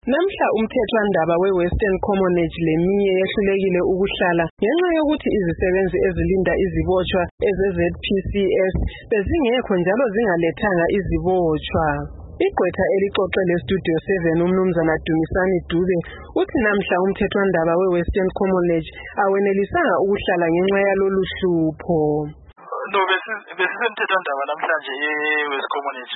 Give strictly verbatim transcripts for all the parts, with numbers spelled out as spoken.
Namhla umthethwandaba we-Western Commonwealth leminye yehlulekile ukuhlala ngenxa yokuthi izisebenzi ezilinda izibotshwa eze-Z P C S bezingekho njalo zingalethanga izibotshwa. Igqwetha elixoxe le-Studio seven umnumzana Dumisani Dube uthi namhla umthethwandaba we-Western Commonwealth awenelisanga ukuhlala ngenxa yalolu hlupho. No, besisemthethwandaba namhlanje e-West Commonwealth.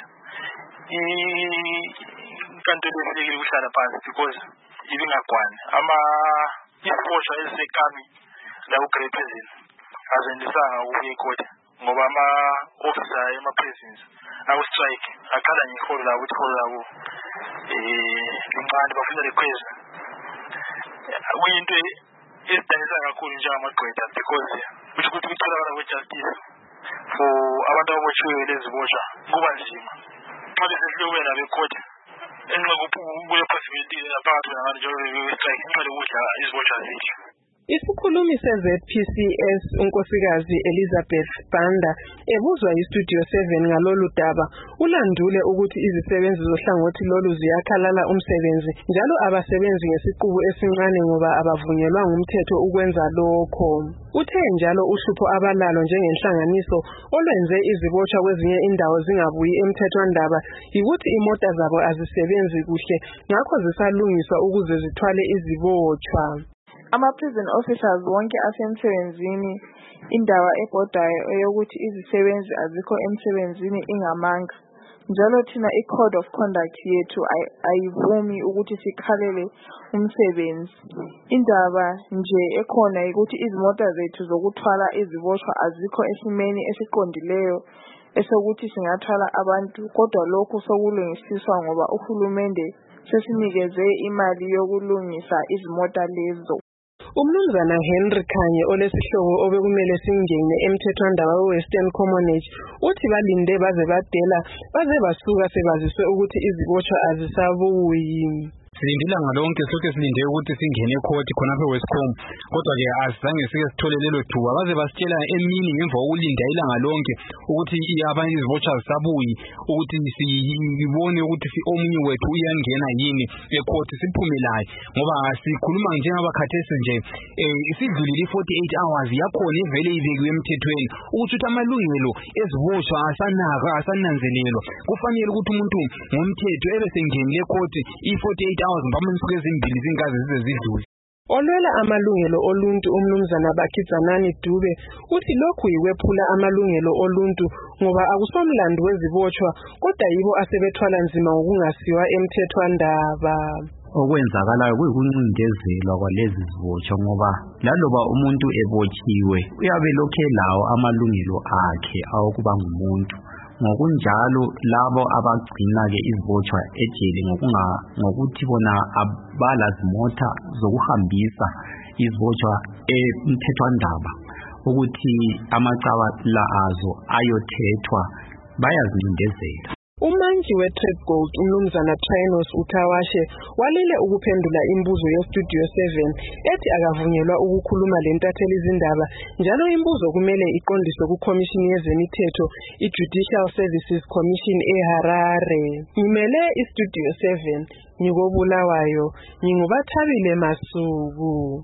Inkantolo ihlelekile ukuhlala phansi because ibingagwani ama isiboshwa ezisekami la ku-Grey Prison azenisanga ukuya ecourt ngoba ama-officer ema-prisons aku-strike akhala ngeholo labo ukuthi iholo labo lincane bafuna request. Kuyinto esidanisa kakhulu njengamagqwetha because kusho ukuthi ukutholakala kwe-justice for abantu abotshiweyo leziboshwa kuba nzima. Xa besehlukene nabe-court enxa kubuye possibility phakathi nabantu njengoba be-strike inqele ukudla iziboshwa zethu. Isikhulumi se-Z P C S unkosikazi Elizabeth Banda ebuzwa yi-Studio seven ngalolu daba ulandule ukuthi izisebenzi zohlangothi lolu ziyakhalala umsebenzi njalo abasebenzi ngesiqubu esincane ngoba abavunyelwa ngumthetho ukwenza lokho. Uthe njalo uhlupho abalalo njengenhlanganiso olwenze izibotshwa kwezinye indawo zingabuyi emthethwandaba yikuthi imota zabo azisebenzi kuhle ngakho zisalungiswa ukuze zithwale izibotshwa. Ama-prison officers wonke asemsebenzini indaba ebhodayo eyokuthi izisebenzi azikho emsebenzini ingamanga. Njalo thina i-code of conduct yethu ayivumi ukuthi sikhalele umsebenzi. Indaba nje ekhona ukuthi izimota zethu zokuthwala iziboshwa azikho esimeni esiqondileyo esokuthi singathwala abantu, kodwa lokhu sokulungisiswa ngoba uhulumende sesinikeze imali yokulungisa izimota lezo. Umnumzana Henry Khanye olesihlobo obekumele singene emthethwandaba we-Western Commonwealth uthi balinde baze badela baze basuka sebaziswe ukuthi izibotshwa azisabuyi. Silindile ngalonke sonke silinde ukuthi singene ecourt khonapha eWestcom, kodwa ke azange sike sithole lelo thuba. Baze basitshela emini ngemva kokulinda ilanga lonke ukuthi abanye izibotshwa zisabuyi, ukuthi sibone ukuthi omunye wethu uyangena yini ecourt siphume laye, ngoba sikhuluma njengabakhathesi nje isidlulile i-forty-eight hours yakhona ivele ibekiwe emthethweni ukuthi amalungelo ezibotshwa asanaka asananzelelwa. Kufanele ukuthi umuntu ngomthetho ebe sengenile ecourt i-forty-eight hours ngamansuku ezimbili zingaze zize zidlule. Olwela amalungelo oluntu umnumzana Bakhidzanani Dube uthi lokhu yikwephula amalungelo oluntu ngoba akusomlando wezibotshwa kodwa yibo asebethwala nzima ngokungasiwa emthethwandaba. Okwenzakalayo kuyikuncindezelwa kwalezi zibotshwa ngoba laloba umuntu ebotshiwe uyabe lokhe lawo amalungelo akhe awokuba ngumuntu. Ngokunjalo labo abagcina ke izibotshwa ejele ngokunga ngokuthi bona abalazimota zokuhambisa izibotshwa emthethwandaba ukuthi amacala la azo ayothethwa bayazindezela. Umanji we-Trade Gold umnumzana Trinos Uthawashe walile ukuphendula imbuzo ye-Studio seven ethi akavunyelwa ukukhuluma lentatheli izindaba njalo imbuzo kumele iqondiswe kuKhomishini yezemithetho i-Judicial Services Commission eHarare. Ngimele i-Studio seven ngikobulawayo, ngingubathabile Masuku.